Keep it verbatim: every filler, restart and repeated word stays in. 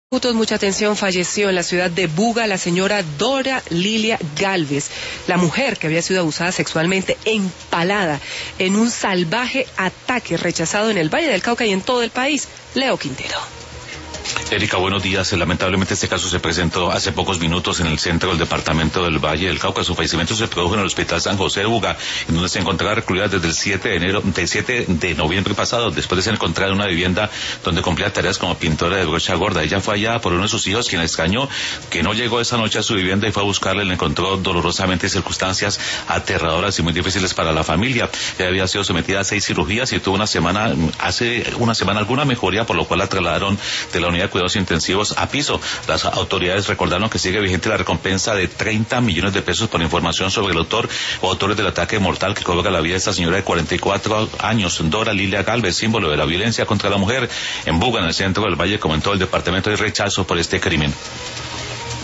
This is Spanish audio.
Mucha atención, falleció en la ciudad de Buga la señora Dora Lilia Gálvez, la mujer que había sido abusada sexualmente, empalada en un salvaje ataque rechazado en el Valle del Cauca y en todo el país. Leo Quintero. Erika, buenos días. Lamentablemente este caso se presentó hace pocos minutos en el centro del departamento del Valle del Cauca. Su fallecimiento se produjo en el Hospital San José de Buga, en donde se encontraba recluida desde el siete de enero, del siete de noviembre pasado, después de ser encontrada en una vivienda donde cumplía tareas como pintora de brocha gorda. Ella fue hallada por uno de sus hijos, quien le extrañó que no llegó esa noche a su vivienda y fue a buscarla y la encontró dolorosamente en circunstancias aterradoras y muy difíciles para la familia. Ella había sido sometida a seis cirugías y tuvo una semana, hace una semana alguna mejoría, por lo cual la trasladaron de la unidad de cuidados intensivos a piso. Las autoridades recordaron que sigue vigente la recompensa de treinta millones de pesos por información sobre el autor o autores del ataque mortal que cobra la vida de esta señora de cuarenta y cuatro años, Dora Lilia Gálvez, símbolo de la violencia contra la mujer en Buga, en el centro del Valle, como en todo el departamento, de rechazo por este crimen.